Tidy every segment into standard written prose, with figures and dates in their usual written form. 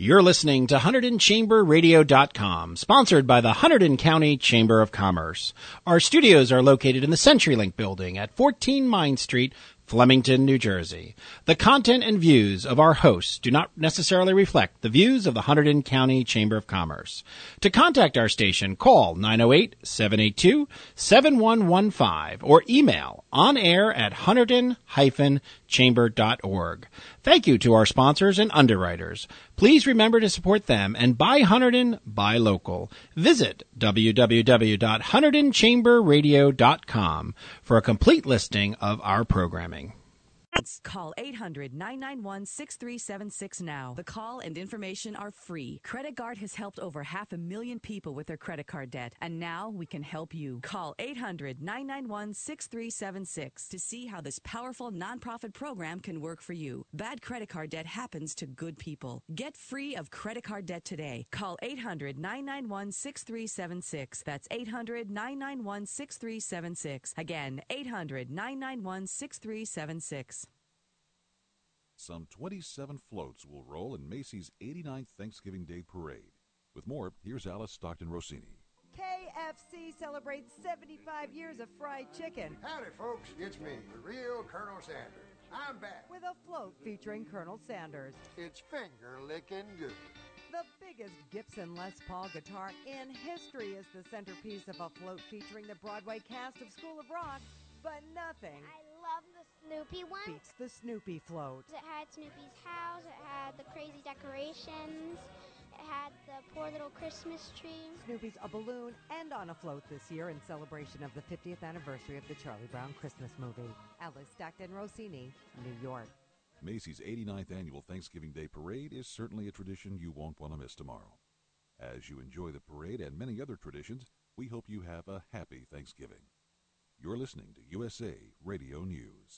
You're listening to HunterdonChamberRadio.com, sponsored by the Hunterdon County Chamber of Commerce. Our studios are located in the CenturyLink building at 14 Mine Street, Flemington, New Jersey. The content and views of our hosts do not necessarily reflect the views of the Hunterdon County Chamber of Commerce. To contact our station, call 908-782-7115 or email onair@hunterdon-chamber.org. Thank you to our sponsors and underwriters. Please remember to support them and buy Hunterdon, buy local. Visit www.HunterdonChamberRadio.com for a complete listing of our programming. Call 800-991-6376 now. The call and information are free. Credit Guard has helped over 500,000 people with their credit card debt, and now we can help you. Call 800-991-6376 to see how this powerful nonprofit program can work for you. Bad credit card debt happens to good people. Get free of credit card debt today. Call 800-991-6376. That's 800-991-6376. Again, 800-991-6376. Some 27 floats will roll in Macy's 89th Thanksgiving Day Parade. With more, here's Alice Stockton-Rossini. KFC celebrates 75 years of fried chicken. Howdy, folks. It's me, the real Colonel Sanders. I'm back. With a float featuring Colonel Sanders. It's finger-licking good. The biggest Gibson Les Paul guitar in history is the centerpiece of a float featuring the Broadway cast of School of Rock. But nothing love the Snoopy one. Beats the Snoopy float. It had Snoopy's house, it had the crazy decorations, it had the poor little Christmas tree. Snoopy's a balloon and on a float this year in celebration of the 50th anniversary of the Charlie Brown Christmas movie. Alice Stockton-Rossini, New York. Macy's 89th Annual Thanksgiving Day Parade is certainly a tradition you won't want to miss tomorrow. As you enjoy the parade and many other traditions, we hope you have a happy Thanksgiving. You're listening to USA Radio News.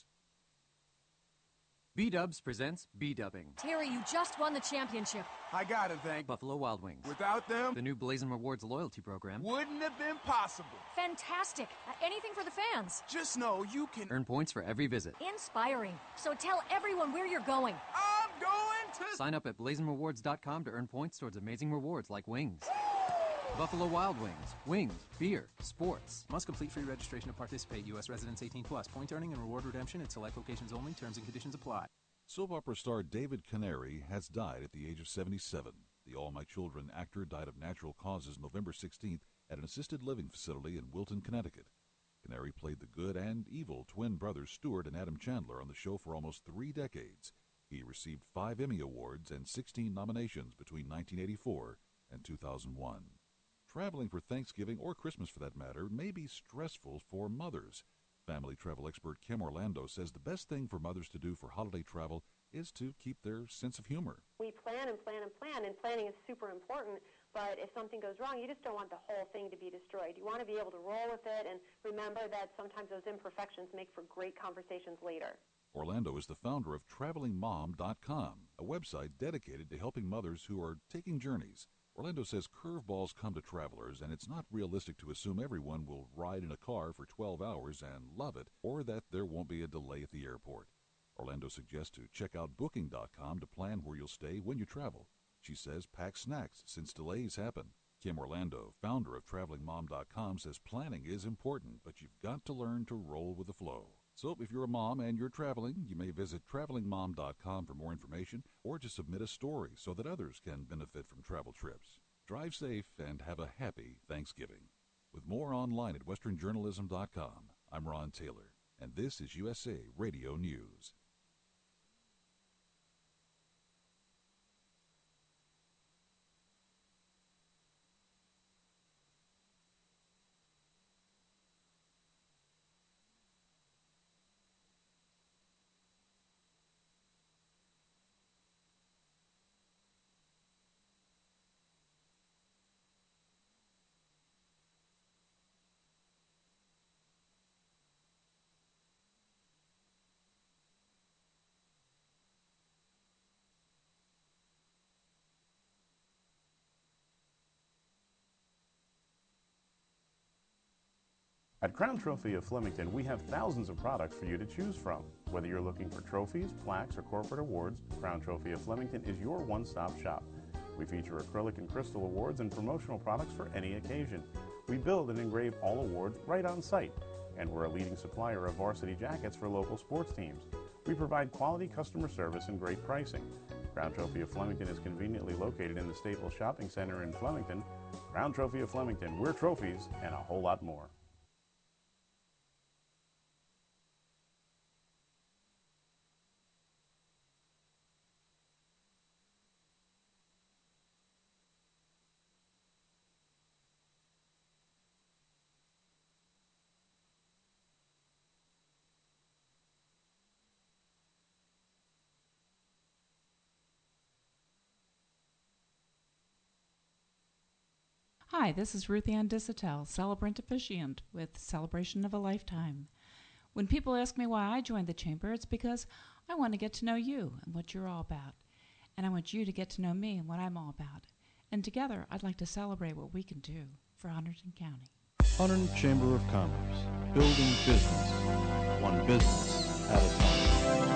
B-Dubs presents B-Dubbing. Terry, you just won the championship. I gotta thank Buffalo Wild Wings. Without them, the new Blazin' Rewards loyalty program wouldn't have been possible. Fantastic. Anything for the fans. Just know you can earn points for every visit. Inspiring. So tell everyone where you're going. I'm going to sign up at BlazinRewards.com to earn points towards amazing rewards like wings. Buffalo Wild Wings. Wings, beer, sports. Must complete free registration to participate. U.S. residents 18+. Point earning and reward redemption at select locations only. Terms and conditions apply. Soap opera star David Canary has died at the age of 77. The All My Children actor died of natural causes November 16th at an assisted living facility in Wilton, Connecticut. Canary played the good and evil twin brothers Stuart and Adam Chandler on the show for almost 3 decades. He received 5 Emmy Awards and 16 nominations between 1984 and 2001. Traveling for Thanksgiving or Christmas for that matter may be stressful for mothers. Family travel expert Kim Orlando says the best thing for mothers to do for holiday travel is to keep their sense of humor. We plan and plan and plan, and planning is super important, but if something goes wrong, you just don't want the whole thing to be destroyed. You want to be able to roll with it and remember that sometimes those imperfections make for great conversations later. Orlando is the founder of TravelingMom.com, a website dedicated to helping mothers who are taking journeys. Orlando says curveballs come to travelers, and it's not realistic to assume everyone will ride in a car for 12 hours and love it, or that there won't be a delay at the airport. Orlando suggests to check out Booking.com to plan where you'll stay when you travel. She says pack snacks since delays happen. Kim Orlando, founder of TravelingMom.com, says planning is important, but you've got to learn to roll with the flow. So if you're a mom and you're traveling, you may visit TravelingMom.com for more information or to submit a story so that others can benefit from travel trips. Drive safe and have a happy Thanksgiving. With more online at westernjournalism.com, I'm Ron Taylor, and this is USA Radio News. At Crown Trophy of Flemington, we have thousands of products for you to choose from. Whether you're looking for trophies, plaques, or corporate awards, Crown Trophy of Flemington is your one-stop shop. We feature acrylic and crystal awards and promotional products for any occasion. We build and engrave all awards right on site, and we're a leading supplier of varsity jackets for local sports teams. We provide quality customer service and great pricing. Crown Trophy of Flemington is conveniently located in the Staples Shopping Center in Flemington. Crown Trophy of Flemington, we're trophies and a whole lot more. Hi, this is Ruth Ann Dissatel, celebrant officiant with Celebration of a Lifetime. When people ask me why I joined the Chamber, it's because I want to get to know you and what you're all about. And I want you to get to know me and what I'm all about. And together, I'd like to celebrate what we can do for Hunterdon County. Hunterdon Chamber of Commerce, building business, one business at a time.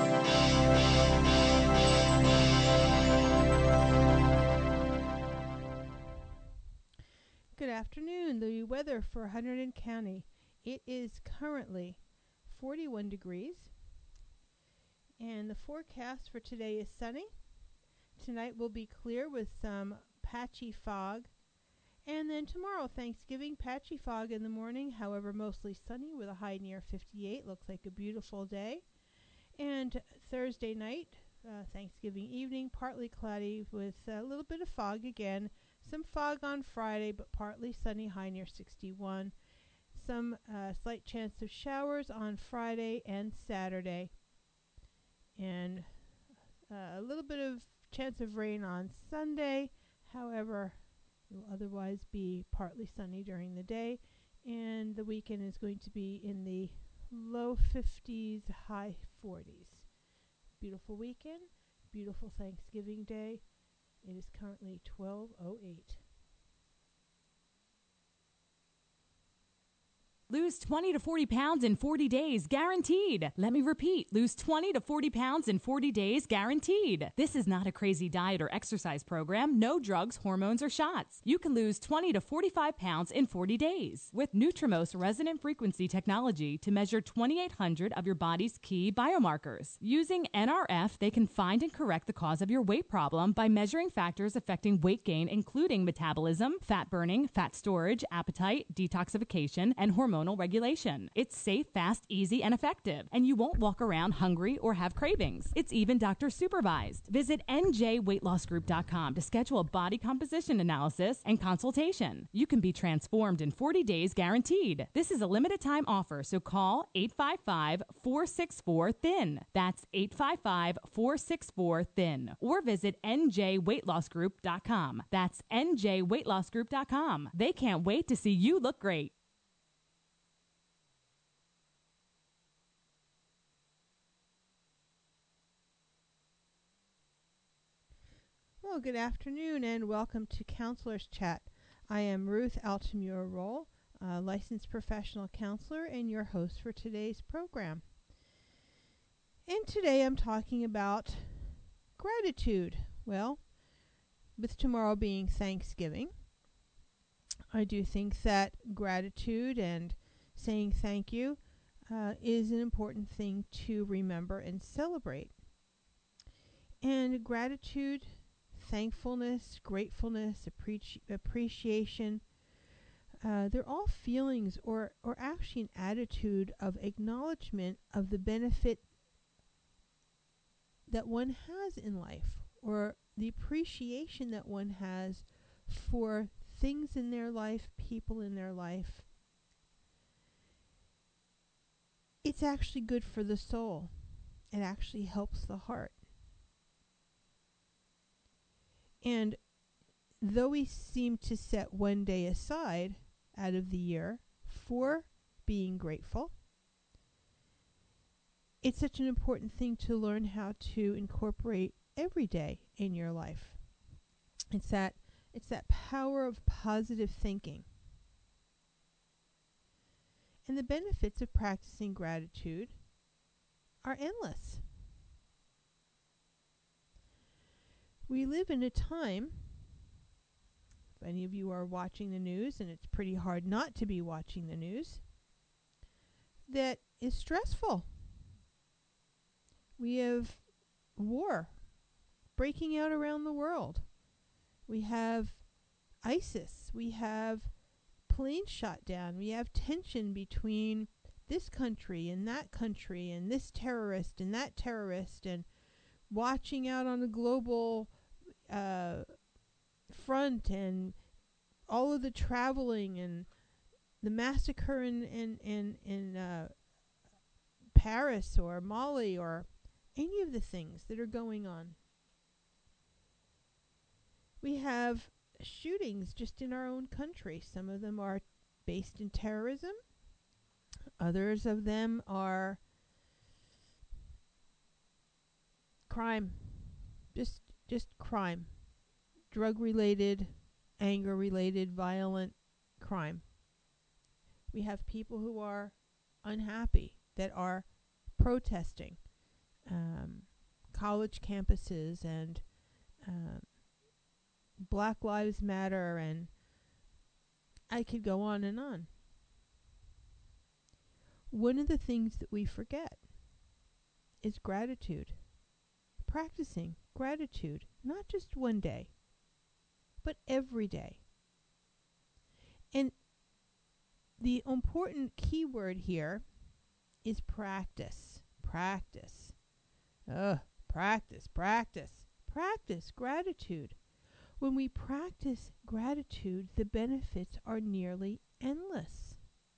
Good afternoon. The weather for Hunterdon County. It is currently 41 degrees, and the forecast for today is sunny. Tonight will be clear with some patchy fog, and then tomorrow, Thanksgiving, patchy fog in the morning, however mostly sunny with a high near 58. Looks like a beautiful day. And Thursday night, Thanksgiving evening, partly cloudy with a little bit of fog again. Some fog on Friday, but partly sunny, high near 61. Some slight chance of showers on Friday and Saturday. And a little bit of chance of rain on Sunday. However, it will otherwise be partly sunny during the day. And the weekend is going to be in the low 50s, high 40s. Beautiful weekend, beautiful Thanksgiving Day. It is currently 12:08. Lose 20 to 40 pounds in 40 days, guaranteed. Let me repeat, lose 20 to 40 pounds in 40 days, guaranteed. This is not a crazy diet or exercise program. No drugs, hormones, or shots. You can lose 20 to 45 pounds in 40 days with Nutrimos resonant frequency technology to measure 2,800 of your body's key biomarkers. Using NRF, they can find and correct the cause of your weight problem by measuring factors affecting weight gain, including metabolism, fat burning, fat storage, appetite, detoxification, and hormonal regulation. It's safe, fast, easy, and effective, and you won't walk around hungry or have cravings. It's even doctor supervised. Visit njweightlossgroup.com to schedule a body composition analysis and consultation. You can be transformed in 40 days guaranteed. This is a limited time offer, so call 855-464-THIN. That's 855-464-THIN. Or visit njweightlossgroup.com. That's njweightlossgroup.com. They can't wait to see you look great. Well, good afternoon and welcome to Counselor's Chat. I am Ruth Altamura-Roll, licensed professional counselor and your host for today's program. And today I'm talking about gratitude. Well, with tomorrow being Thanksgiving, I do think that gratitude and saying thank you is an important thing to remember and celebrate. And gratitude, thankfulness, gratefulness, appreciation, they're all feelings or actually an attitude of acknowledgement of the benefit that one has in life, or the appreciation that one has for things in their life, people in their life. It's actually good for the soul. It actually helps the heart. And though we seem to set one day aside out of the year for being grateful, it's such an important thing to learn how to incorporate every day in your life. It's that power of positive thinking. And the benefits of practicing gratitude are endless. We live in a time if any of you are watching the news, and it's pretty hard not to be watching the news, that is stressful. We have war breaking out around the world. We have ISIS. We have planes shot down. We have tension between this country and this terrorist and that terrorist, and watching out on the global front, and all of the traveling, and the massacre in Paris or Mali, or any of the things that are going on. We have shootings just in our own country. Some of them are based in terrorism. Others of them are crime. Just crime. Drug-related, anger-related, violent crime. We have people who are unhappy, that are protesting. College campuses, and Black Lives Matter, and I could go on and on. One of the things that we forget is gratitude. Practicing gratitude, not just one day, but every day. And the important key word here is practice. Practice. Practice. Practice gratitude. When we practice gratitude, the benefits are nearly endless.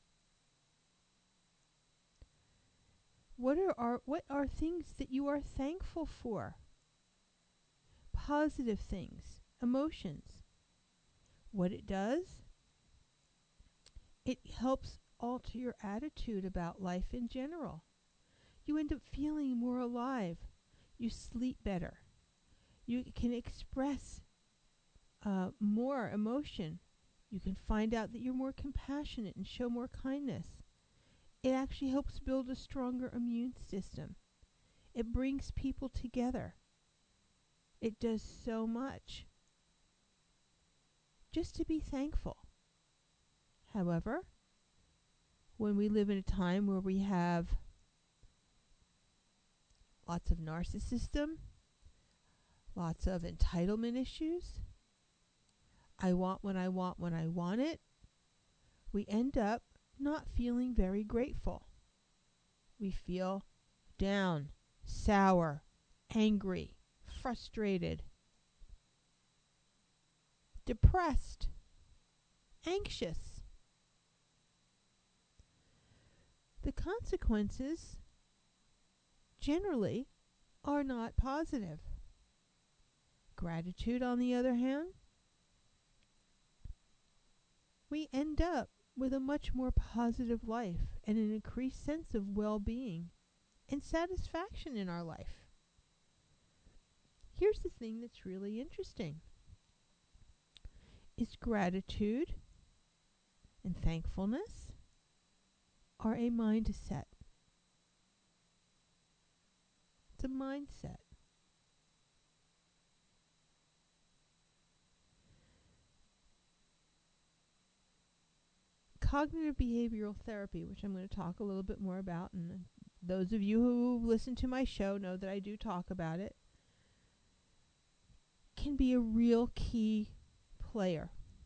What are things that you are thankful for? Positive things, emotions. What it does, it helps alter your attitude about life in general. You end up feeling more alive. You sleep better. You can express more emotion. You can find out that you're more compassionate and show more kindness. It actually helps build a stronger immune system. It brings people together. It does so much. Just to be thankful. However, when we live in a time where we have lots of narcissism, lots of entitlement issues, I want what I want when I want it, we end up not feeling very grateful. We feel down, sour, angry, frustrated, depressed, anxious. The consequences generally are not positive. Gratitude, on the other hand, we end up with a much more positive life and an increased sense of well-being and satisfaction in our life. Here's the thing that's really interesting. Is gratitude and thankfulness are a mindset. It's a mindset. Cognitive behavioral therapy, which I'm going to talk a little bit more about, and those of you who listen to my show know that I do talk about it, can be a real key player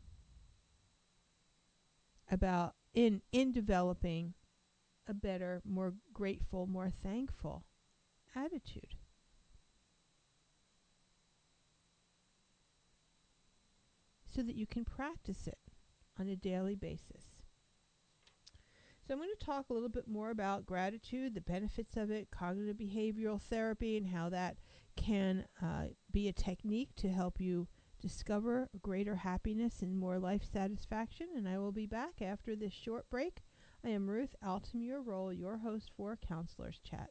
about in developing a better, more grateful, more thankful attitude. So that you can practice it on a daily basis. So I'm going to talk a little bit more about gratitude, the benefits of it, cognitive behavioral therapy, and how that can be a technique to help you discover greater happiness and more life satisfaction. And I will be back after this short break. I am Ruth Altamure Roll, your host for Counselors Chat.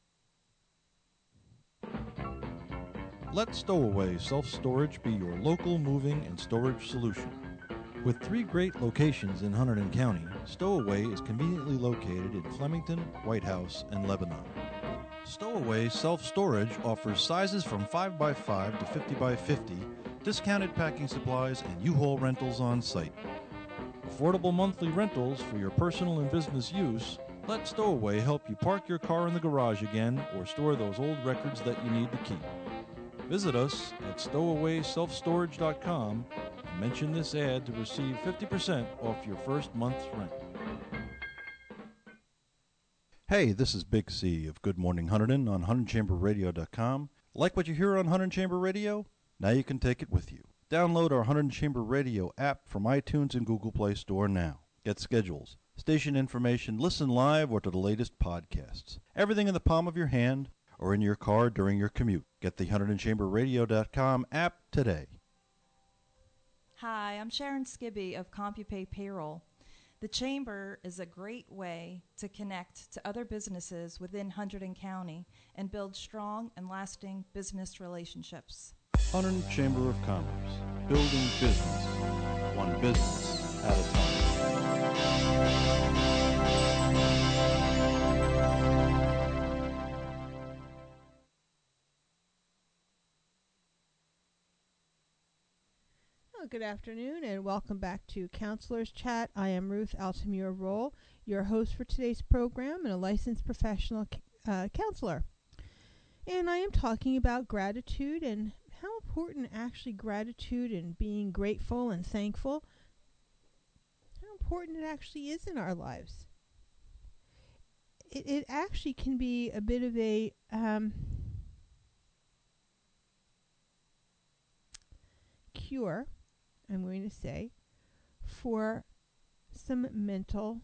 Let Stowaway Self-Storage be your local moving and storage solution. With 3 great locations in Hunterdon County, Stowaway is conveniently located in Flemington, White House, and Lebanon. Stowaway Self-Storage offers sizes from 5x5 to 50x50 discounted packing supplies, and U-Haul rentals on site. Affordable monthly rentals for your personal and business use. Let Stowaway help you park your car in the garage again or store those old records that you need to keep. Visit us at stowawayselfstorage.com and mention this ad to receive 50% off your first month's rent. Hey, this is Big C of Good Morning Hunterdon on HunterdonChamberRadio.com. Like what you hear on Hunterdon Chamber Radio? Now you can take it with you. Download our Hunterdon Chamber Radio app from iTunes and Google Play Store now. Get schedules, station information, listen live or to the latest podcasts. Everything in the palm of your hand or in your car during your commute. Get the HunterdonChamberRadio.com app today. Hi, I'm Sharon Skibby of CompuPay Payroll. The Chamber is a great way to connect to other businesses within Hunterdon County and build strong and lasting business relationships. Hunterdon Chamber of Commerce, building business, one business at a time. Good afternoon and welcome back to Counselor's Chat. I am Ruth Altamura Roll, your host for today's program and a licensed professional counselor. And I am talking about gratitude and how important actually gratitude and being grateful and thankful, how important it actually is in our lives. It actually can be a bit of a cure, I'm going to say, for some mental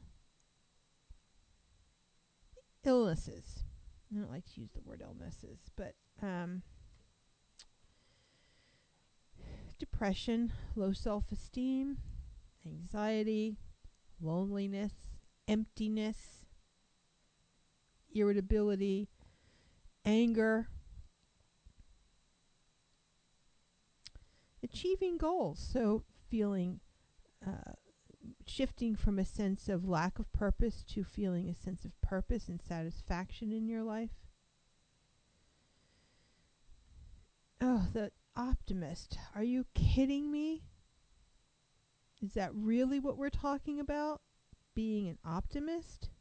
illnesses. I don't like to use the word illnesses, but depression, low self-esteem, anxiety, loneliness, emptiness, irritability, anger, achieving goals, so feeling, shifting from a sense of lack of purpose to feeling a sense of purpose and satisfaction in your life. Oh, the optimist. Are you kidding me? Is that really what we're talking about? Being an optimist?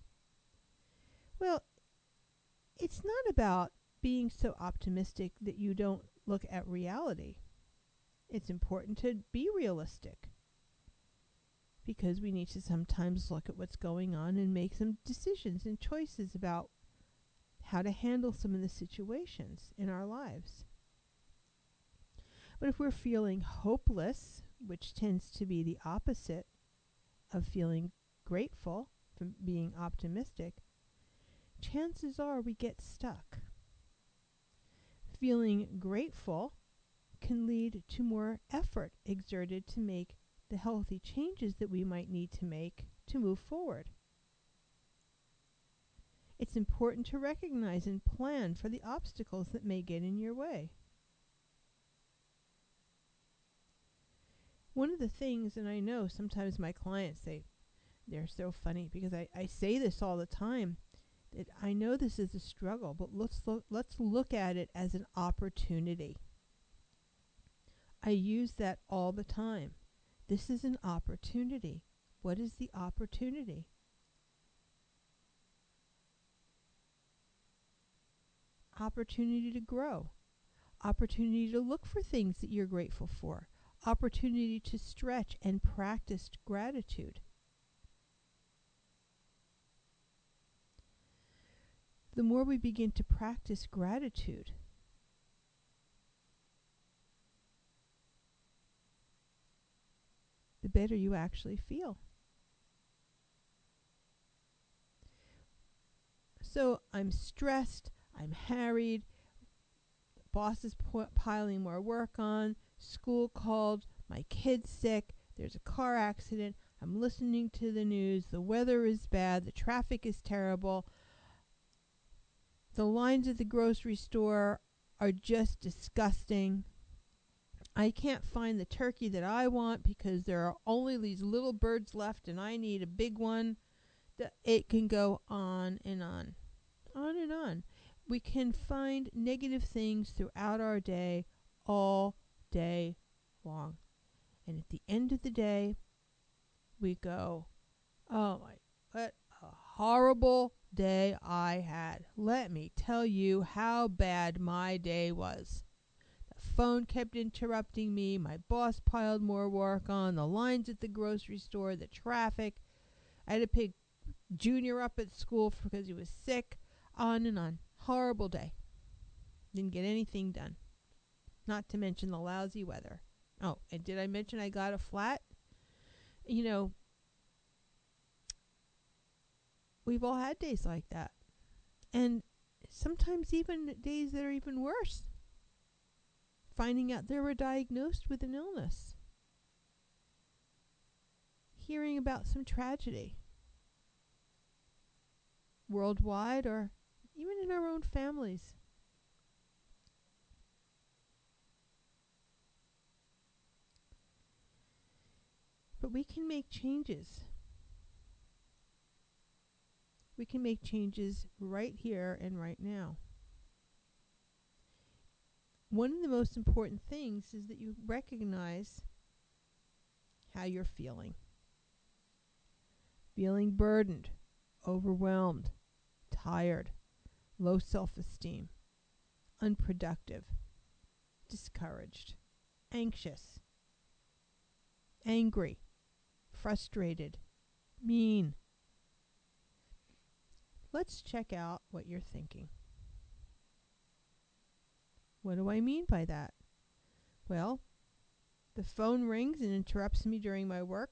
Well, it's not about being so optimistic that you don't look at reality. It's important to be realistic because we need to sometimes look at what's going on and make some decisions and choices about how to handle some of the situations in our lives. But if we're feeling hopeless, which tends to be the opposite of feeling grateful, from being optimistic, chances are we get stuck. Feeling grateful can lead to more effort exerted to make the healthy changes that we might need to make to move forward. It's important to recognize and plan for the obstacles that may get in your way. One of the things, and I know sometimes my clients say, they're so funny because I say this all the time, that I know this is a struggle, but let's look at it as an opportunity. I use that all the time. This is an opportunity. What is the opportunity? Opportunity to grow. Opportunity to look for things that you're grateful for. Opportunity to stretch and practice gratitude. The more we begin to practice gratitude, the better you actually feel. So I'm stressed, I'm harried, the boss is piling more work on, school called, my kid's sick, there's a car accident, I'm listening to the news, the weather is bad, the traffic is terrible, the lines at the grocery store are just disgusting. I can't find the turkey that I want because there are only these little birds left and I need a big one. It can go on and on. On and on. We can find negative things throughout our day all day long. And at the end of the day, we go, oh my, what a horrible day I had. Let me tell you how bad my day was. The phone kept interrupting me. My boss piled more work on. The lines at the grocery store, the traffic. I had to pick Junior up at school because he was sick. On and on. Horrible day. Didn't get anything done. Not to mention the lousy weather. Oh, and did I mention I got a flat? You know, we've all had days like that. And sometimes even days that are even worse. Finding out they were diagnosed with an illness. Hearing about some tragedy. Worldwide or even in our own families. But we can make changes. We can make changes right here and right now. One of the most important things is that you recognize how you're feeling. Feeling burdened, overwhelmed, tired, low self-esteem, unproductive, discouraged, anxious, angry, frustrated, mean. Let's check out what you're thinking. What do I mean by that? Well, the phone rings and interrupts me during my work.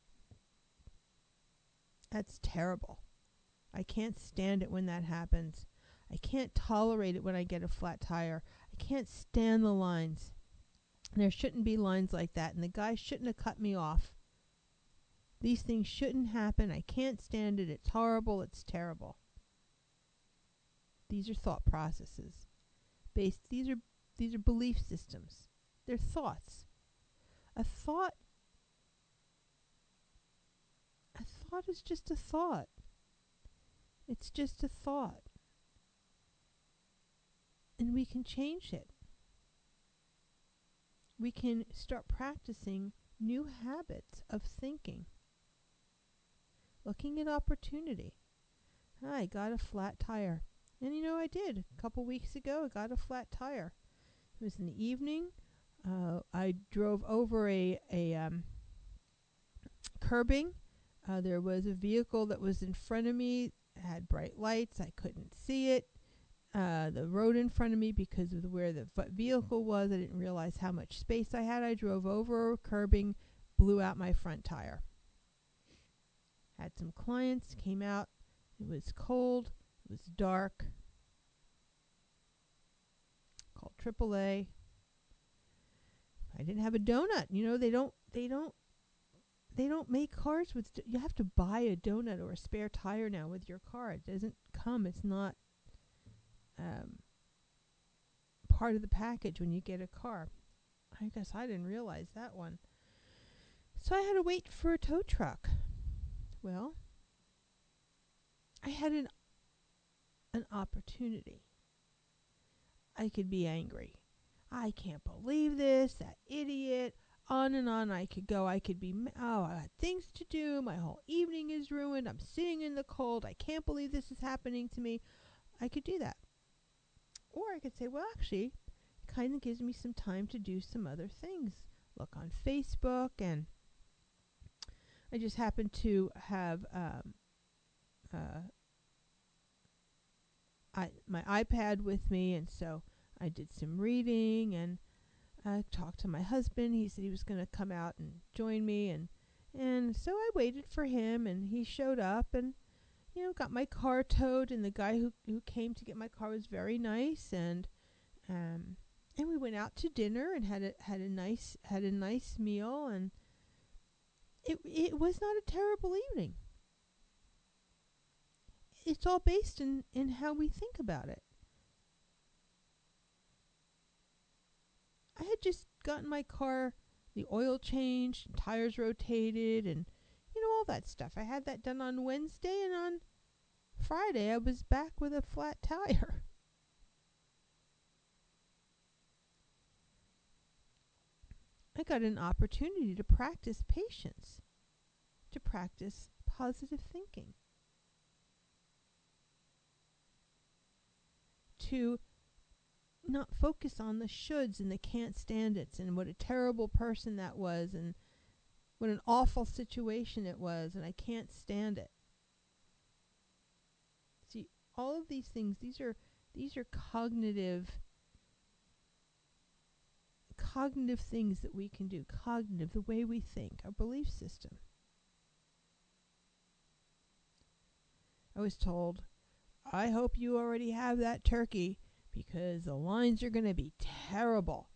That's terrible. I can't stand it when that happens. I can't tolerate it when I get a flat tire. I can't stand the lines. There shouldn't be lines like that, and the guy shouldn't have cut me off. These things shouldn't happen. I can't stand it. It's horrible. It's terrible. These are thought processes. These are belief systems. They're thoughts. A thought is just a thought. It's just a thought. And we can change it. We can start practicing new habits of thinking. Looking at opportunity. I got a flat tire. And you know, I did. A couple weeks ago, I got a flat tire. It was in the evening. I drove over a curbing. There was a vehicle that was in front of me. It had bright lights. I couldn't see it. The road in front of me, because of where the vehicle was, I didn't realize how much space I had. I drove over curbing, blew out my front tire. Had some clients, came out. It was cold. It was dark. Called AAA. I didn't have a donut. You know, they don't make cars with. You have to buy a donut or a spare tire now with your car. It doesn't come. It's not part of the package when you get a car. I guess I didn't realize that one. So I had to wait for a tow truck. Well, I had an opportunity. I could be angry. I can't believe this, that idiot. On and on I could go. I could be, I had things to do. My whole evening is ruined. I'm sitting in the cold. I can't believe this is happening to me. I could do that. Or I could say, well, actually, it kind of gives me some time to do some other things. Look on Facebook, and I just happened to have my iPad with me, and so I did some reading, and I talked to my husband. He said he was going to come out and join me, and so I waited for him, and he showed up, and got my car towed, and the guy who came to get my car was very nice, and we went out to dinner and had a nice meal, and it was not a terrible evening. It's all based in how we think about it. I had just gotten my car, the oil changed, tires rotated, and all that stuff. I had that done on Wednesday, and on Friday I was back with a flat tire. I got an opportunity to practice patience, to practice positive thinking, to not focus on the shoulds and the can't stand it's and what a terrible person that was and what an awful situation it was and I can't stand it. See, all of these things, these are cognitive things that we can do. Cognitive, the way we think, our belief system. I was told, I hope you already have that turkey because the lines are going to be terrible.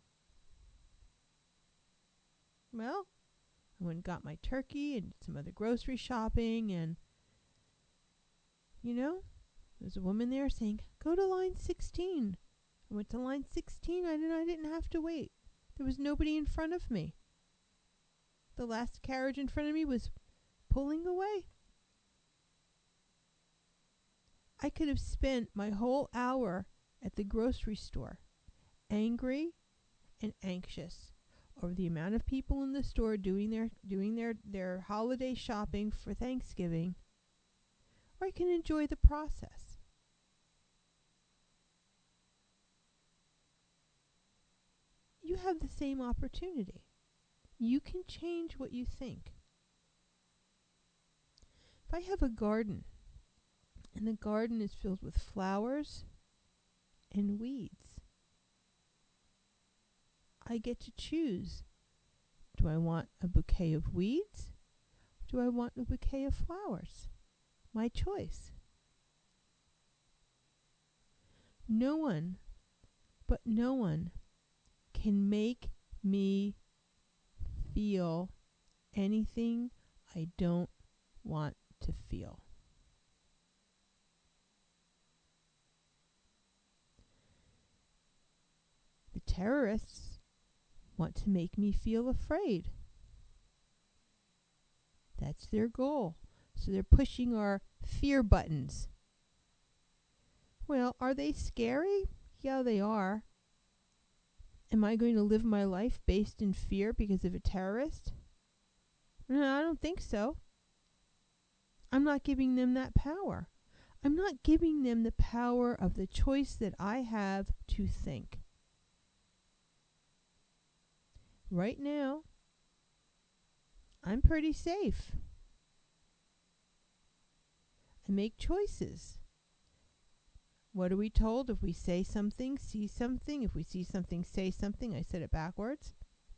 Well, I went and got my turkey and some other grocery shopping, and there's a woman there saying, go to line 16. I went to line 16. I didn't have to wait. There was nobody in front of me. The last carriage in front of me was pulling away. I could have spent my whole hour at the grocery store angry and anxious over the amount of people in the store doing their holiday shopping for Thanksgiving, or I can enjoy the process. You have the same opportunity. You can change what you think. If I have a garden and the garden is filled with flowers and weeds, I get to choose. Do I want a bouquet of weeds? Do I want a bouquet of flowers? My choice. No one can make me feel anything I don't want to feel. The terrorists want to make me feel afraid. That's their goal. So they're pushing our fear buttons. Well, are they scary? Yeah, they are. Am I going to live my life based in fear because of a terrorist? No, I don't think so. I'm not giving them that power. I'm not giving them the power of the choice that I have to think. Right now, I'm pretty safe. I make choices. What are we told? If we say something, see something. If we see something, say something. I said it backwards.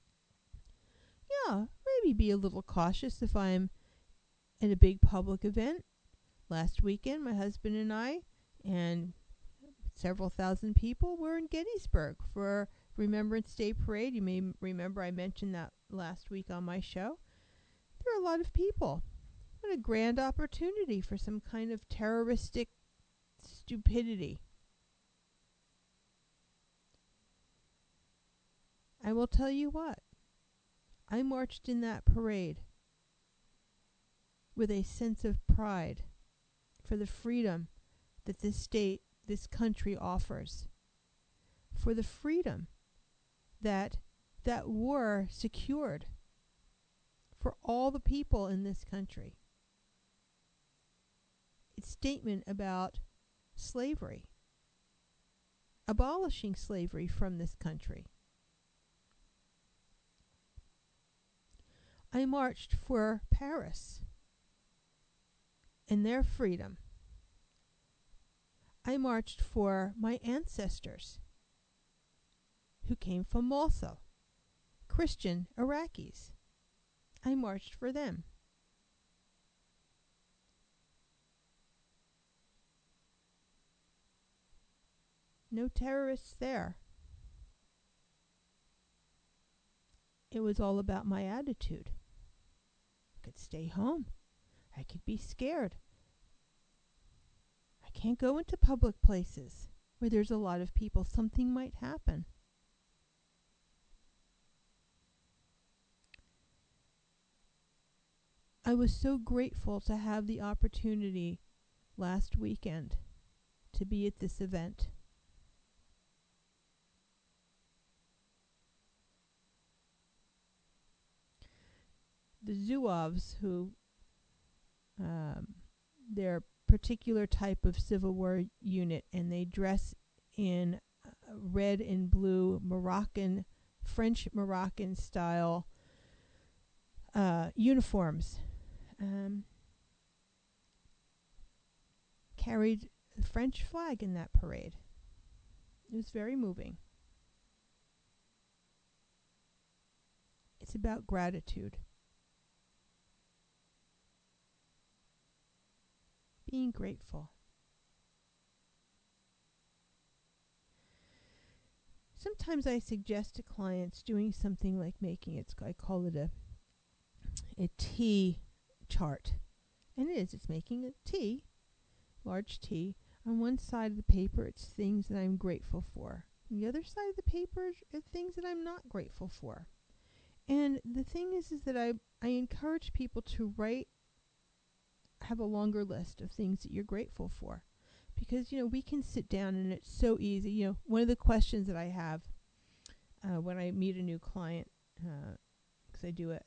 Yeah, maybe be a little cautious if I'm at a big public event. Last weekend, my husband and I and several thousand people were in Gettysburg for Remembrance Day Parade. You may remember I mentioned that last week on my show. There are a lot of people. What a grand opportunity for some kind of terroristic stupidity. I will tell you what. I marched in that parade with a sense of pride for the freedom that this state, this country offers. For the freedom that war secured for all the people in this country. Its statement about slavery, abolishing slavery from this country. I marched for Paris and their freedom. I marched for my ancestors who came from Mosul, Christian Iraqis. I marched for them. No terrorists there. It was all about my attitude. I could stay home. I could be scared. I can't go into public places where there's a lot of people. Something might happen. I was so grateful to have the opportunity last weekend to be at this event. Zouaves, who they're a particular type of Civil War unit, and they dress in red and blue French Moroccan style uniforms. Carried the French flag in that parade. It was very moving. It's about gratitude. Being grateful. Sometimes I suggest to clients doing something like making I call it a T chart. And it's making a T, large T. On one side of the paper, it's things that I'm grateful for. On the other side of the paper are things that I'm not grateful for. And the thing is that I encourage people to have a longer list of things that you're grateful for. Because, we can sit down and it's so easy. One of the questions that I have when I meet a new client, because I do a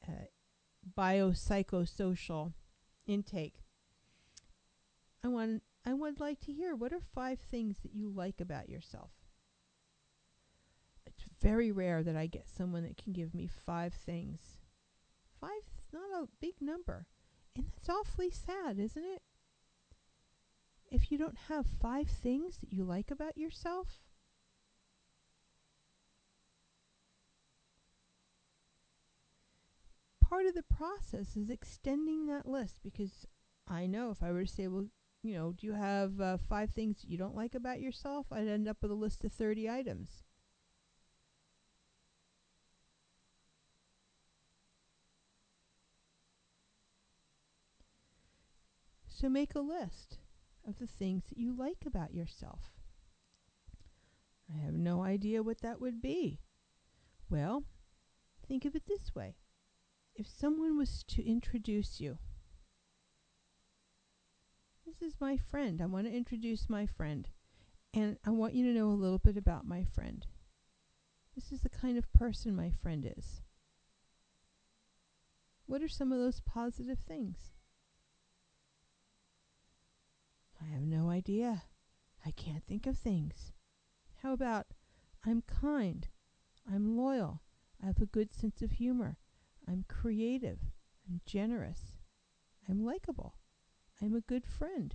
biopsychosocial intake, I would like to hear, what are 5 things that you like about yourself? It's very rare that I get someone that can give me 5 things. 5's not a big number. And that's awfully sad, isn't it? If you don't have 5 things that you like about yourself, part of the process is extending that list, because I know if I were to say, well, do you have 5 things that you don't like about yourself? I'd end up with a list of 30 items. So make a list of the things that you like about yourself. I have no idea what that would be. Well, think of it this way. If someone was to introduce you, this is my friend. I want to introduce my friend. And I want you to know a little bit about my friend. This is the kind of person my friend is. What are some of those positive things? I have no idea. I can't think of things. How about, I'm kind, I'm loyal, I have a good sense of humor, I'm creative, I'm generous, I'm likable, I'm a good friend.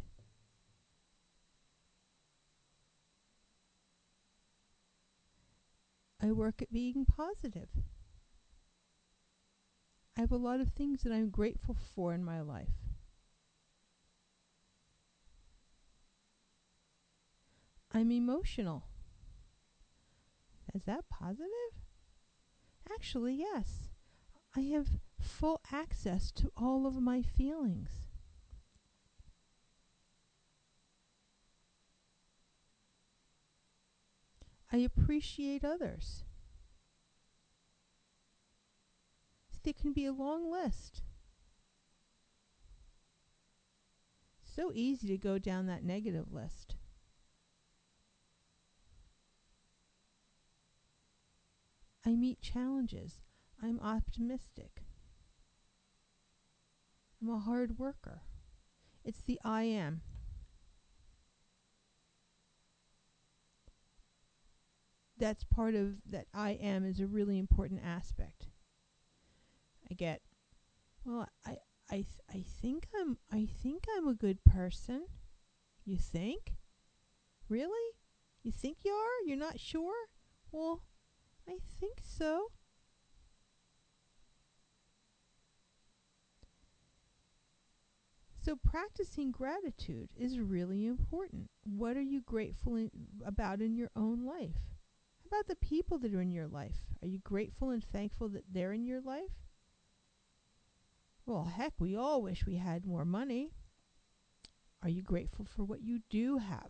I work at being positive. I have a lot of things that I'm grateful for in my life. I'm emotional. Is that positive? Actually, yes. I have full access to all of my feelings. I appreciate others. There can be a long list. So easy to go down that negative list. I meet challenges. I'm optimistic. I'm a hard worker. It's the I am. That's part of that I am is a really important aspect. I get, well, I think I'm a good person. You think? Really? You think you are? You're not sure? Well, I think so. So practicing gratitude is really important. What are you grateful about in your own life? How about the people that are in your life? Are you grateful and thankful that they're in your life? Well, heck, we all wish we had more money. Are you grateful for what you do have?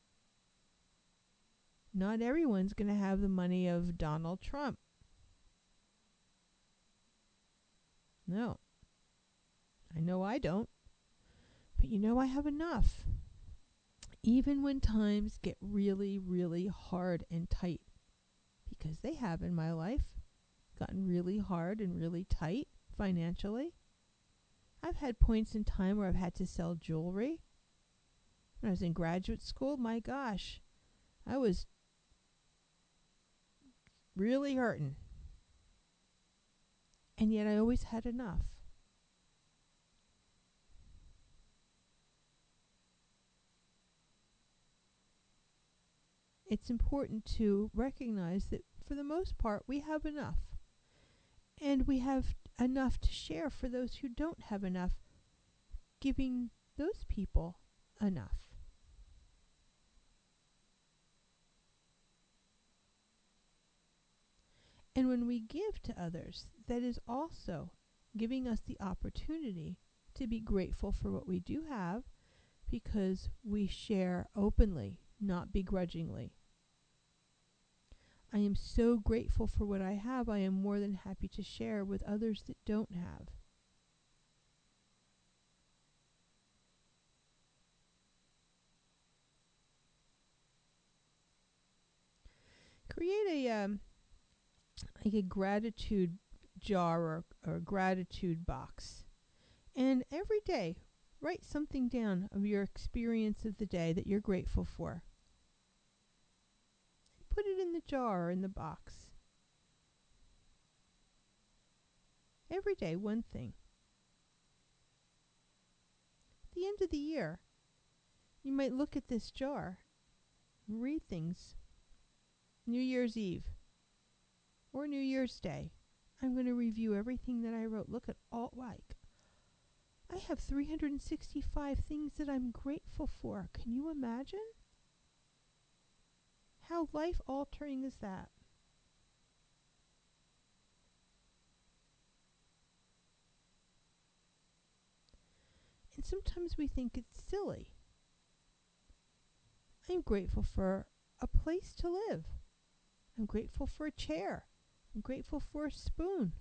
Not everyone's going to have the money of Donald Trump. No. I know I don't. But I have enough. Even when times get really, really hard and tight. Because they have in my life gotten really hard and really tight financially. I've had points in time where I've had to sell jewelry. When I was in graduate school, my gosh, I was really hurting. And yet I always had enough. It's important to recognize that for the most part we have enough. And we have enough to share for those who don't have enough, giving those people enough. And when we give to others, that is also giving us the opportunity to be grateful for what we do have, because we share openly, not begrudgingly. I am so grateful for what I have. I am more than happy to share with others that don't have. Create a gratitude jar or gratitude box. And every day, write something down of your experience of the day that you're grateful for. Put it in the jar or in the box. Every day, one thing. At the end of the year, you might look at this jar and read things. New Year's Eve or New Year's Day. I'm going to review everything that I wrote. Look at all, like, I have 365 things that I'm grateful for. Can you imagine? How life-altering is that? And sometimes we think it's silly. I'm grateful for a place to live. I'm grateful for a chair. I'm grateful for a spoon.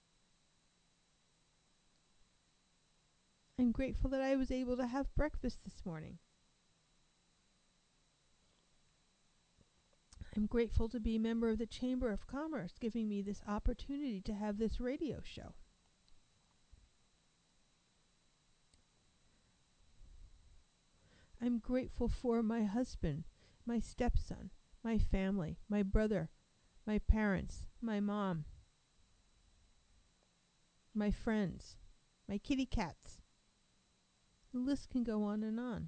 I'm grateful that I was able to have breakfast this morning. I'm grateful to be a member of the Chamber of Commerce, giving me this opportunity to have this radio show. I'm grateful for my husband, my stepson, my family, my brother, my parents, my mom, my friends, my kitty cats. The list can go on and on.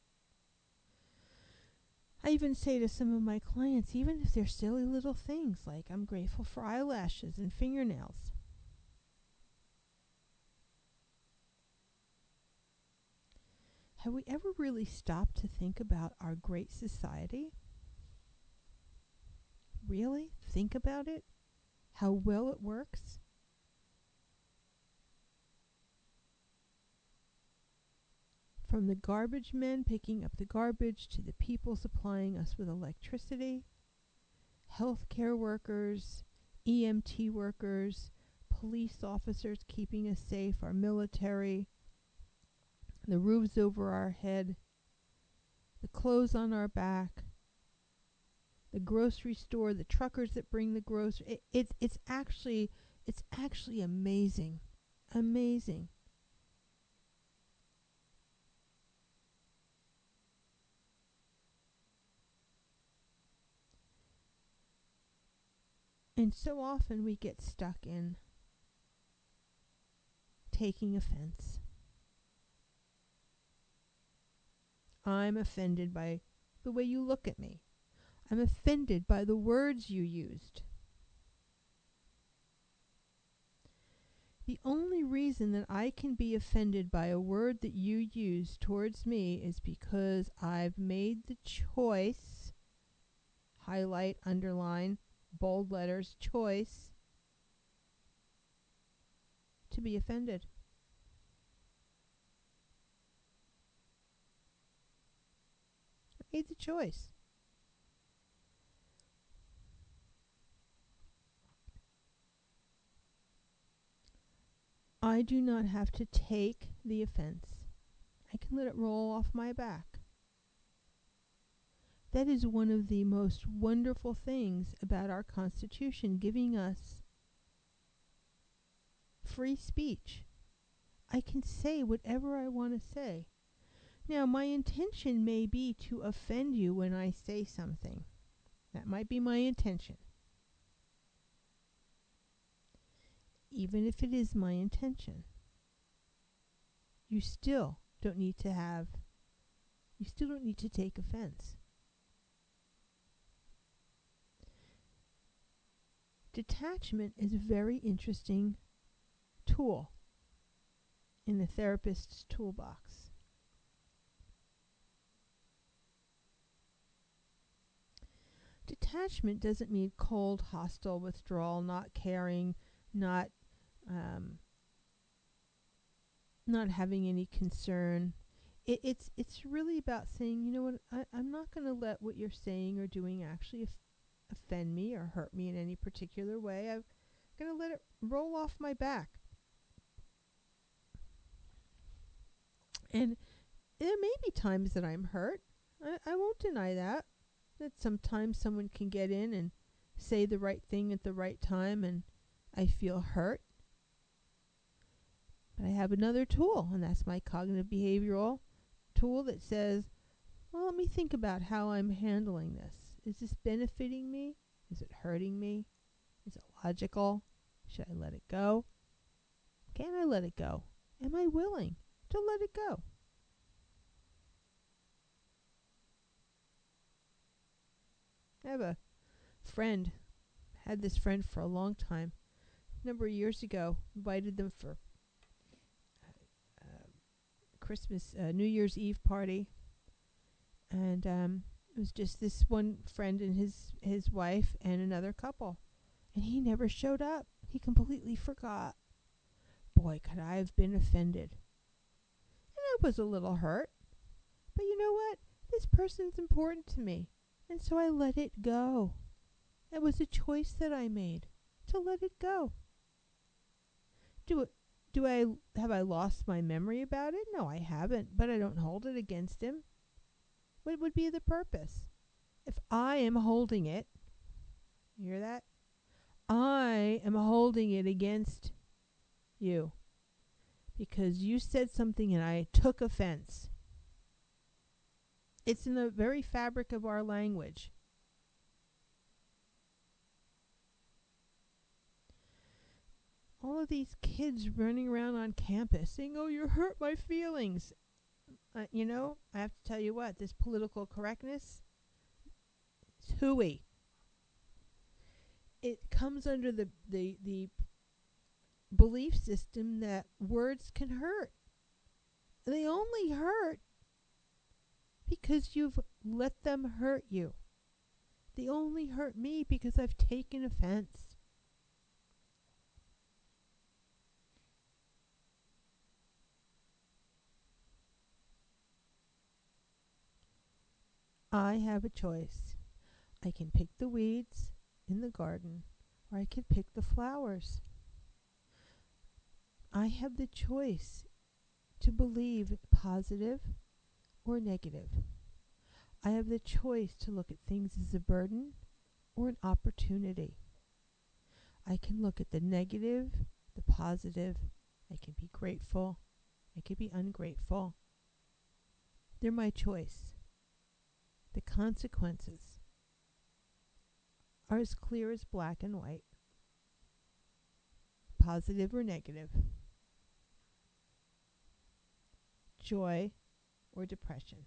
I even say to some of my clients, even if they're silly little things, like I'm grateful for eyelashes and fingernails. Have we ever really stopped to think about our great society? Really? Think about it? How well it works? From the garbage men picking up the garbage to the people supplying us with electricity, healthcare workers, EMT workers, police officers keeping us safe, our military, the roofs over our head, the clothes on our back, the grocery store, the truckers that bring the grocery. It's actually amazing. Amazing. And so often we get stuck in taking offense. I'm offended by the way you look at me. I'm offended by the words you used. The only reason that I can be offended by a word that you use towards me is because I've made the choice, highlight, underline, bold letters, choice, to be offended. I made the choice. I do not have to take the offense. I can let it roll off my back. That is one of the most wonderful things about our Constitution, giving us free speech. I can say whatever I want to say. Now, my intention may be to offend you when I say something. That might be my intention. Even if it is my intention, you still don't need to take offense. Detachment is a very interesting tool in the therapist's toolbox. Detachment doesn't mean cold, hostile withdrawal, not caring, not having any concern. It's really about saying, you know what, I'm not going to let what you're saying or doing actually offend me or hurt me in any particular way. I'm going to let it roll off my back. And there may be times that I'm hurt. I won't deny that sometimes someone can get in and say the right thing at the right time and I feel hurt. But I have another tool, and that's my cognitive behavioral tool that says, well, let me think about how I'm handling this. Is this benefiting me? Is it hurting me? Is it logical? Should I let it go? Can I let it go? Am I willing to let it go? I have a friend, had this friend for a long time. A number of years ago, invited them for Christmas, New Year's Eve party. And it was just this one friend and his wife and another couple. And he never showed up. He completely forgot. Boy, could I have been offended. And I was a little hurt. But you know what? This person's important to me. And so I let it go. It was a choice that I made to let it go. Have I lost my memory about it? No, I haven't, but I don't hold it against him. What would be the purpose? If I am holding it, you hear that? I am holding it against you because you said something and I took offense. It's in the very fabric of our language. All of these kids running around on campus saying, oh, you hurt my feelings. You know, I have to tell you what, this political correctness, it's hooey. It comes under the belief system that words can hurt. They only hurt because you've let them hurt you. They only hurt me because I've taken offense. I have a choice. I can pick the weeds in the garden, or I can pick the flowers. I have the choice to believe positive or negative. I have the choice to look at things as a burden or an opportunity. I can look at the negative, the positive. I can be grateful. I can be ungrateful. They're my choice. The consequences are as clear as black and white, positive or negative, joy or depression.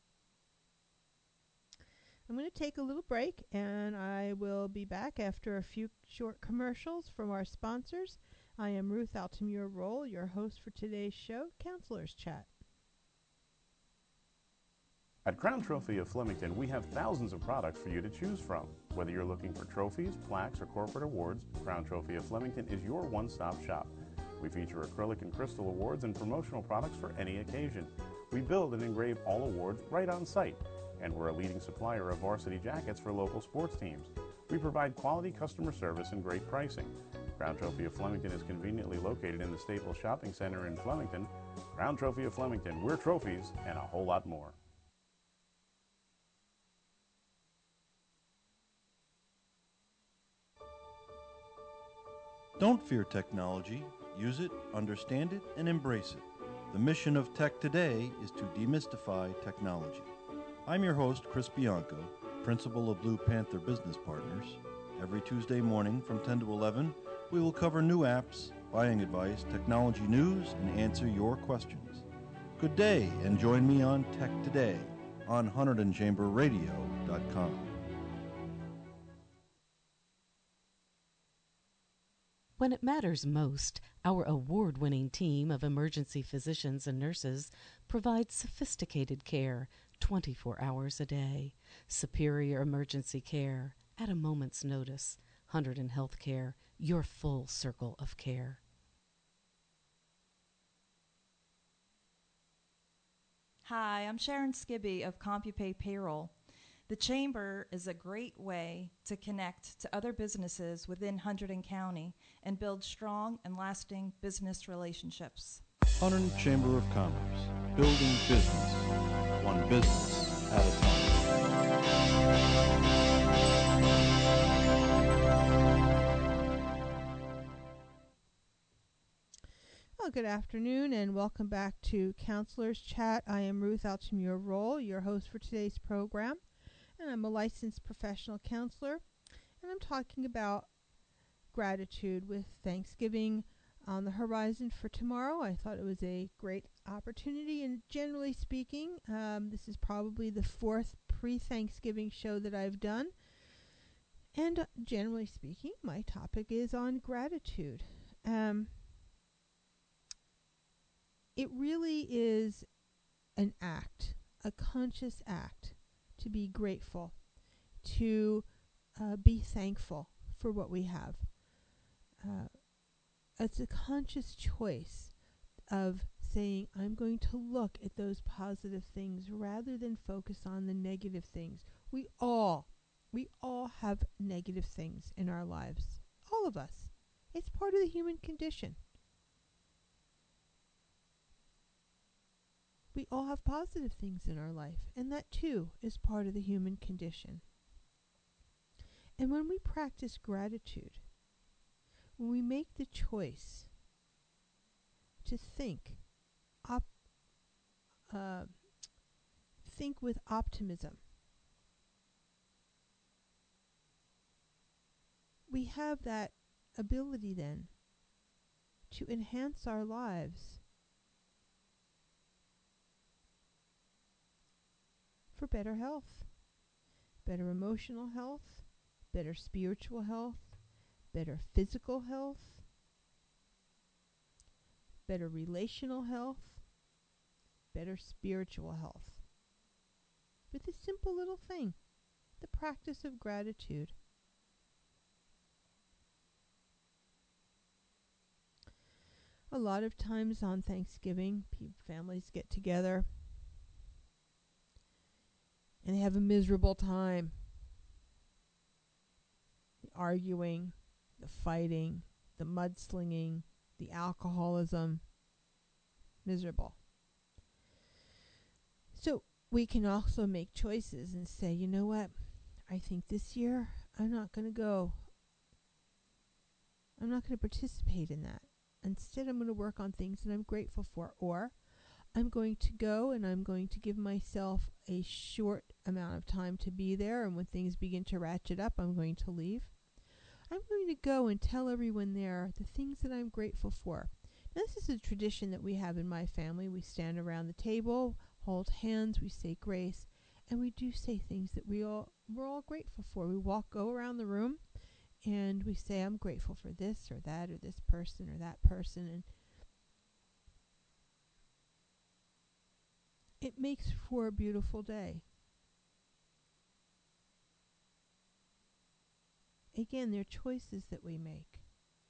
I'm going to take a little break, and I will be back after a few short commercials from our sponsors. I am Ruth Altamura Roll, your host for today's show, Counselors Chat. At Crown Trophy of Flemington, we have thousands of products for you to choose from. Whether you're looking for trophies, plaques, or corporate awards, Crown Trophy of Flemington is your one-stop shop. We feature acrylic and crystal awards and promotional products for any occasion. We build and engrave all awards right on site, and we're a leading supplier of varsity jackets for local sports teams. We provide quality customer service and great pricing. Crown Trophy of Flemington is conveniently located in the Staples Shopping Center in Flemington. Crown Trophy of Flemington, we're trophies and a whole lot more. Don't fear technology. Use it, understand it, and embrace it. The mission of Tech Today is to demystify technology. I'm your host, Chris Bianco, principal of Blue Panther Business Partners. Every Tuesday morning from 10 to 11, we will cover new apps, buying advice, technology news, and answer your questions. Good day, and join me on Tech Today on HunterdonChamberRadio.com. When it matters most, our award-winning team of emergency physicians and nurses provides sophisticated care 24 hours a day. Superior emergency care at a moment's notice. Hunterdon Healthcare, your full circle of care. Hi, I'm Sharon Skibby of CompuPay Payroll. The Chamber is a great way to connect to other businesses within Hunterdon County and build strong and lasting business relationships. Hunterdon Chamber of Commerce, building business, one business at a time. Well, good afternoon and welcome back to Counselor's Chat. I am Ruth Altamura-Roll, your host for today's program. And I'm a licensed professional counselor, and I'm talking about gratitude with Thanksgiving on the horizon for tomorrow. I thought it was a great opportunity, and generally speaking, this is probably the fourth pre-Thanksgiving show that I've done, and generally speaking, my topic is on gratitude. It really is an act, a conscious act, to be grateful, to be thankful for what we have. It's a conscious choice of saying, I'm going to look at those positive things rather than focus on the negative things. We all have negative things in our lives. All of us. It's part of the human condition. We all have positive things in our life, and that too is part of the human condition. And when we practice gratitude, when we make the choice to think with optimism, we have that ability then to enhance our lives for better health, better emotional health, better spiritual health, better physical health, better relational health, better spiritual health. With a simple little thing, the practice of gratitude. A lot of times on Thanksgiving, families get together and they have a miserable time. The arguing, the fighting, the mudslinging, the alcoholism. Miserable. So we can also make choices and say, you know what? I think this year I'm not going to go. I'm not going to participate in that. Instead, I'm going to work on things that I'm grateful for. Or I'm going to go and I'm going to give myself a short amount of time to be there, and when things begin to ratchet up, I'm going to leave. I'm going to go and tell everyone there the things that I'm grateful for. Now, this is a tradition that we have in my family. We stand around the table, hold hands, we say grace, and we do say things that we're all grateful for. We go around the room and we say, I'm grateful for this or that or this person or that person, and it makes for a beautiful day. Again, they're choices that we make.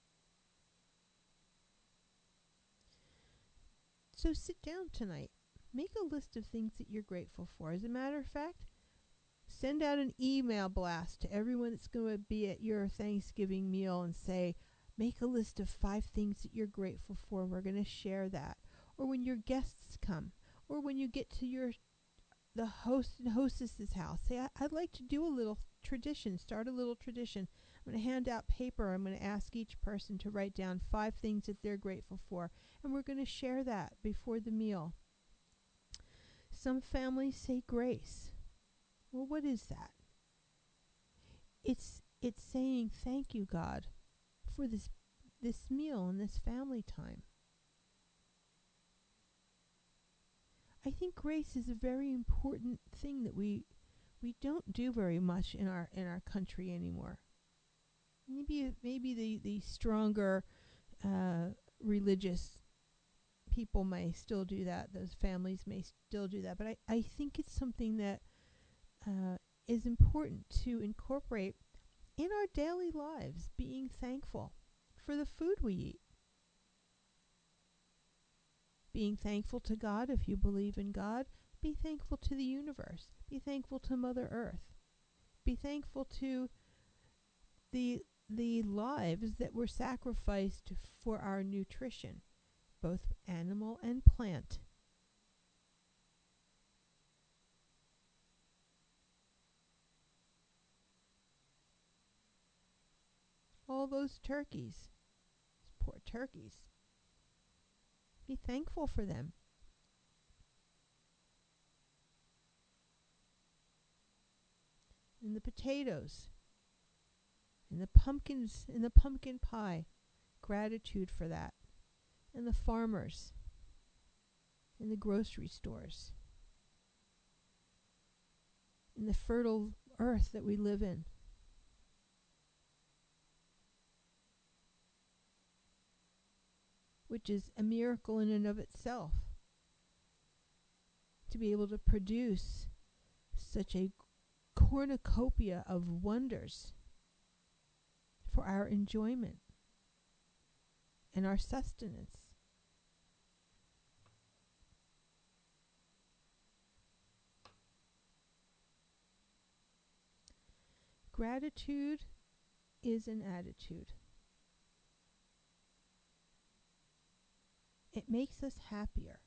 So sit down tonight. Make a list of things that you're grateful for. As a matter of fact, send out an email blast to everyone that's going to be at your Thanksgiving meal and say, make a list of 5 things that you're grateful for. We're going to share that. Or when your guests come, or when you get to the host and hostess's house, say, I'd like to do a little tradition, start a little tradition. I'm going to hand out paper. I'm going to ask each person to write down 5 things that they're grateful for, and we're going to share that before the meal. Some families say grace. Well, what is that? It's saying thank you, God, for this meal and this family time. I think grace is a very important thing that we don't do very much in our country anymore. Maybe the stronger religious people may still do that. Those families may still do that. But I think it's something that is important to incorporate in our daily lives, being thankful for the food we eat. Being thankful to God if you believe in God. Be thankful to the universe. Be thankful to Mother Earth. Be thankful to the lives that were sacrificed for our nutrition, both animal and plant. All those turkeys, those poor turkeys. Be thankful for them. And the potatoes, and the pumpkins, and the pumpkin pie. Gratitude for that. And the farmers, and the grocery stores, and the fertile earth that we live in. Which is a miracle in and of itself. To be able to produce such a cornucopia of wonders for our enjoyment and our sustenance. Gratitude is an attitude. It makes us happier.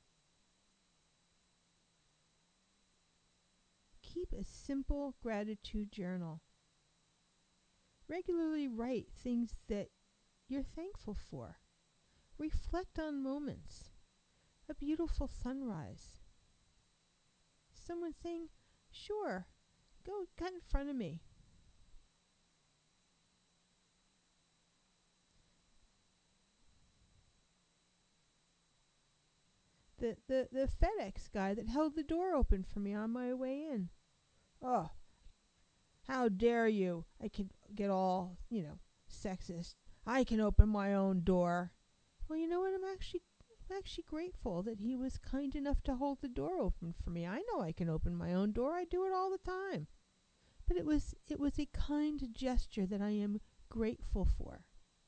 Keep a simple gratitude journal. Regularly write things that you're thankful for. Reflect on moments. A beautiful sunrise. Someone saying, sure, go get in front of me. The FedEx guy that held the door open for me on my way in. Oh, how dare you? I could get all, sexist. I can open my own door. Well, you know what? I'm actually grateful that he was kind enough to hold the door open for me. I know I can open my own door. I do it all the time. But it was a kind gesture that I am grateful for.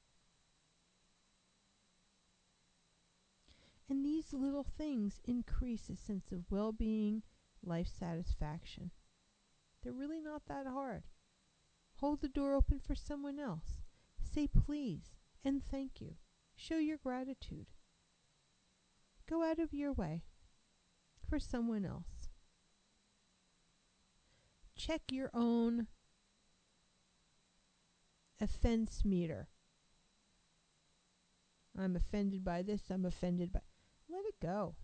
And these little things increase a sense of well-being, life satisfaction. They're really not that hard. Hold the door open for someone else. Say please and thank you. Show your gratitude. Go out of your way for someone else. Check your own offense meter. I'm offended by this. I'm offended by... Let it go.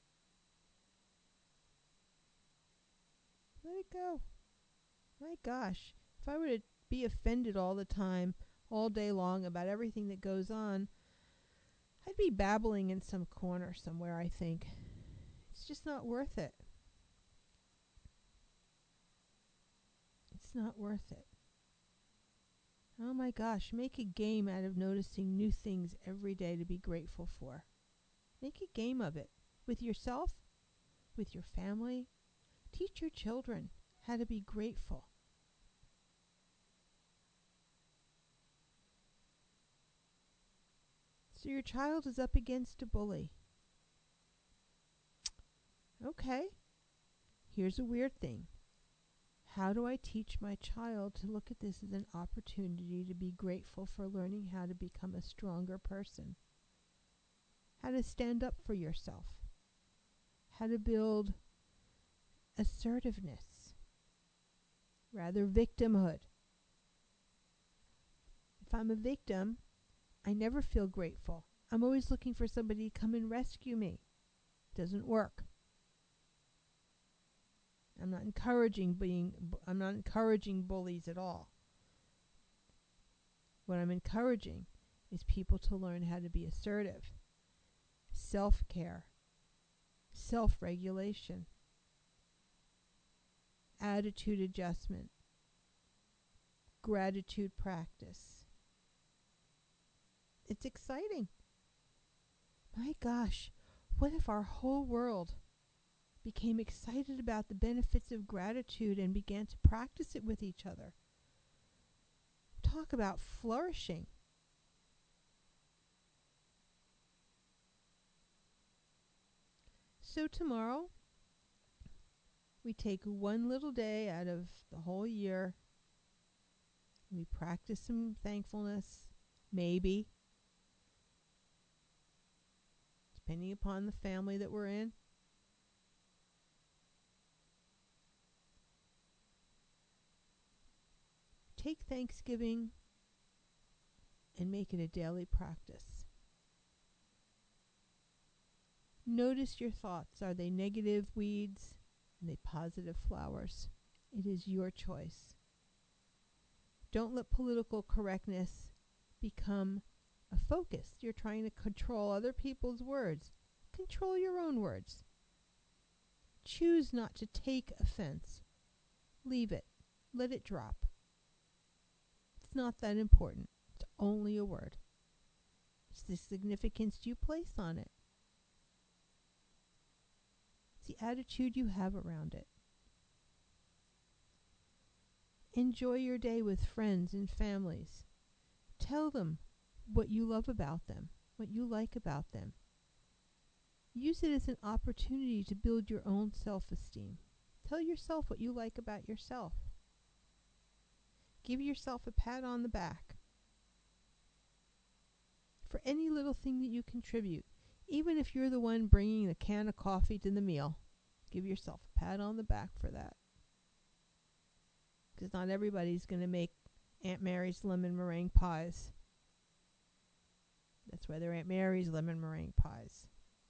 Let it go. My gosh, if I were to be offended all the time, all day long about everything that goes on, I'd be babbling in some corner somewhere, I think. It's just not worth it. It's not worth it. Oh my gosh, make a game out of noticing new things every day to be grateful for. Make a game of it with yourself, with your family. Teach your children how to be grateful. So your child is up against a bully. Okay, here's a weird thing. How do I teach my child to look at this as an opportunity to be grateful for learning how to become a stronger person? How to stand up for yourself? How to build assertiveness, rather victimhood. If I'm a victim, I never feel grateful. I'm always looking for somebody to come and rescue me. Doesn't work. I'm not encouraging bullies at all. What I'm encouraging is people to learn how to be assertive, self-care, self-regulation, attitude adjustment, gratitude practice. It's exciting. My gosh, what if our whole world became excited about the benefits of gratitude and began to practice it with each other? Talk about flourishing. So tomorrow, we take one little day out of the whole year. We practice some thankfulness, maybe, depending upon the family that we're in. Take Thanksgiving and make it a daily practice. Notice your thoughts. Are they negative weeds? Are they positive flowers? It is your choice. Don't let political correctness become a focus. You're trying to control other people's words. Control your own words. Choose not to take offense. Leave it. Let it drop. It's not that important. It's only a word. It's the significance you place on it. It's the attitude you have around it. Enjoy your day with friends and families. Tell them what you love about them, what you like about them. Use it as an opportunity to build your own self-esteem. Tell yourself what you like about yourself. Give yourself a pat on the back for any little thing that you contribute. Even if you're the one bringing the can of coffee to the meal, give yourself a pat on the back for that. Because not everybody's going to make Aunt Mary's lemon meringue pies. That's why they're Aunt Mary's lemon meringue pies.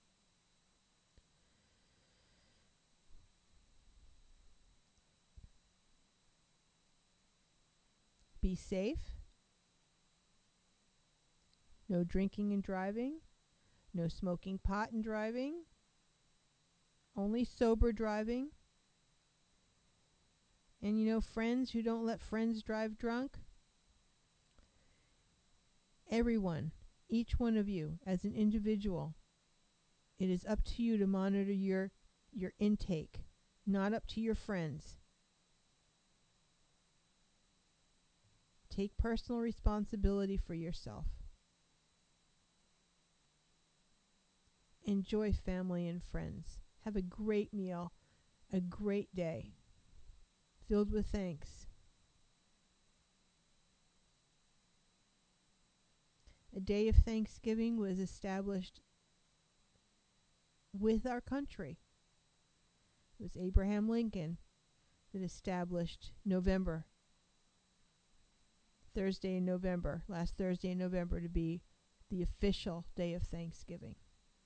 Be safe. No drinking and driving. No smoking pot and driving. Only sober driving. And you know, friends who don't let friends drive drunk? Everyone, each one of you, as an individual, it is up to you to monitor your intake, not up to your friends. Take personal responsibility for yourself. Enjoy family and friends. Have a great meal, a great day, filled with thanks. A day of Thanksgiving was established with our country. It was Abraham Lincoln that established Thursday in November, last Thursday in November, to be the official day of Thanksgiving.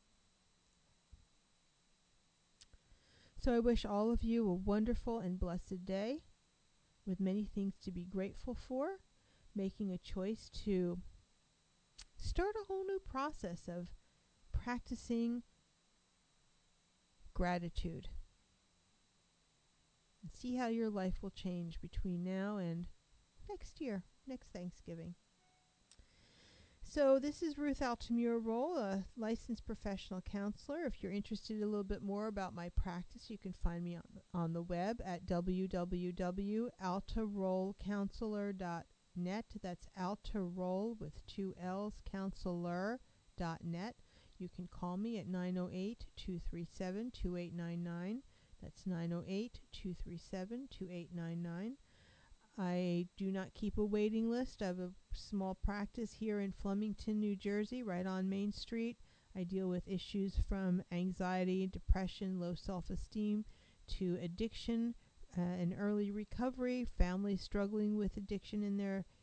So I wish all of you a wonderful and blessed day with many things to be grateful for, making a choice to start a whole new process of practicing gratitude. And see how your life will change between now and next year, next Thanksgiving. So this is Ruth Altamura Roll, a licensed professional counselor. If you're interested a little bit more about my practice, you can find me on the web at www.altarollcounselor.net. That's Altaroll with 2 L's, counselor.net. You can call me at 908-237-2899. That's 908-237-2899. I do not keep a waiting list. I have a small practice here in Flemington, New Jersey, right on Main Street. I deal with issues from anxiety, depression, low self-esteem, to addiction and early recovery, families struggling with addiction in their